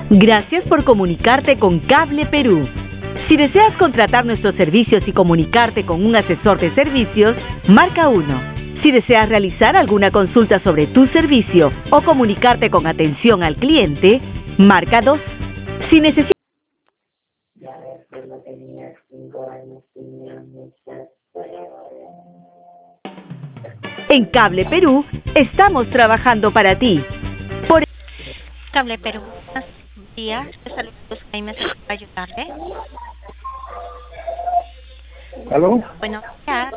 Gracias por comunicarte con Cable Perú. Si deseas contratar nuestros servicios y comunicarte con un asesor de servicios, marca 1. Si deseas realizar alguna consulta sobre tu servicio o comunicarte con atención al cliente, marca 2. Si necesitas... En Cable Perú, estamos trabajando para ti. Por... Cable Perú, buenos días. Saludos, Jaime, ¿se puede ayudarle? ¿Aló? Buenos días.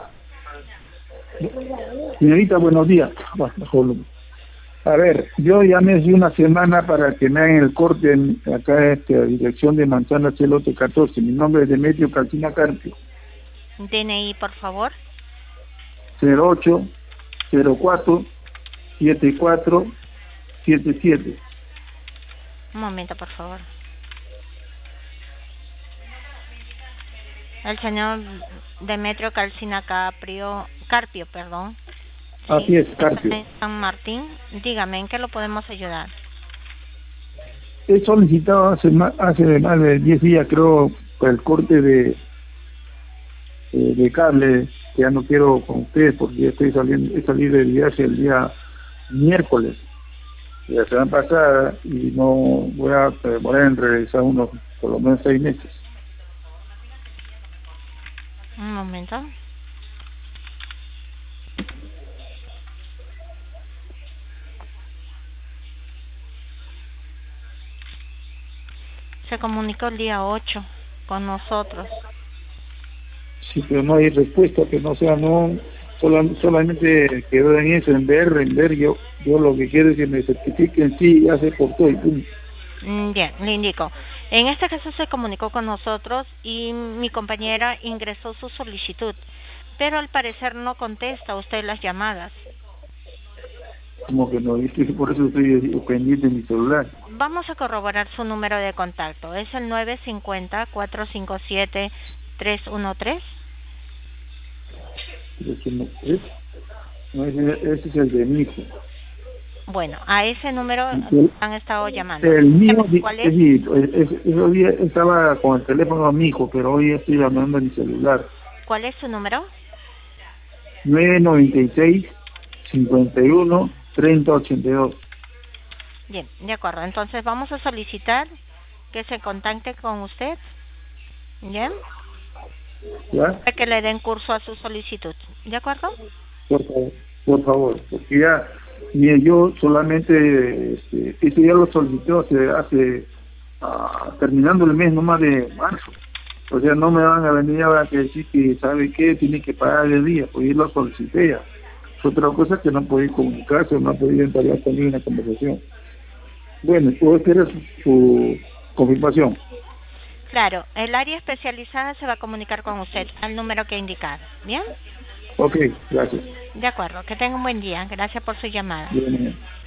Señorita, buenos días. A ver, yo llamé hace una semana para que me hagan el corte acá a dirección de Manzana Celote 14. Mi nombre es Demetrio Calcina Carpio. DNI, por favor. 08 04 74 77. Un momento, por favor. El señor Demetrio Calcina Carpio, perdón. Sí, Así es, Carpio. San Martín, dígame, ¿en qué lo podemos ayudar? He solicitado hace más de 10 días, creo, por el corte de cable, que ya no quiero con ustedes porque he salido de viaje el día miércoles de la semana pasada y no voy a demorar en regresar por lo menos 6 meses. Un momento. Se comunicó el día 8 con nosotros. Sí, pero no hay respuesta, que no sea, no, solamente quedó en eso, en ver, yo lo que quiero es que me certifiquen, sí, ya se cortó y pum. Bien, le indico. En este caso se comunicó con nosotros y mi compañera ingresó su solicitud, pero al parecer no contesta usted las llamadas. Como que no, por eso estoy pendiente en mi celular. Vamos a corroborar su número de contacto. ¿Es el 950-457-313? No, ese es el de mi hijo. Bueno, a ese número han estado llamando. El mío, ¿Cuál es? sí, ese día estaba con el teléfono a mi hijo, pero hoy estoy llamando a mi celular. ¿Cuál es su número? 996 51 30 82. Bien, de acuerdo. Entonces vamos a solicitar que se contacte con usted. ¿Bien? ¿Ya? Para que le den curso a su solicitud. ¿De acuerdo? Por favor, porque ya, mire, yo solamente, eso ya lo solicité hace terminando el mes nomás de marzo. O sea, no me van a venir ahora que decir que, ¿sabe qué? Tiene que pagar el día, pues yo lo solicité ya. Es otra cosa que no podéis comunicarse, no podéis entablar conmigo una conversación. Bueno, puedo esperar su confirmación. Claro, el área especializada se va a comunicar con usted al número que he indicado. ¿Bien? Ok, gracias. De acuerdo, que tenga un buen día. Gracias por su llamada. Bien.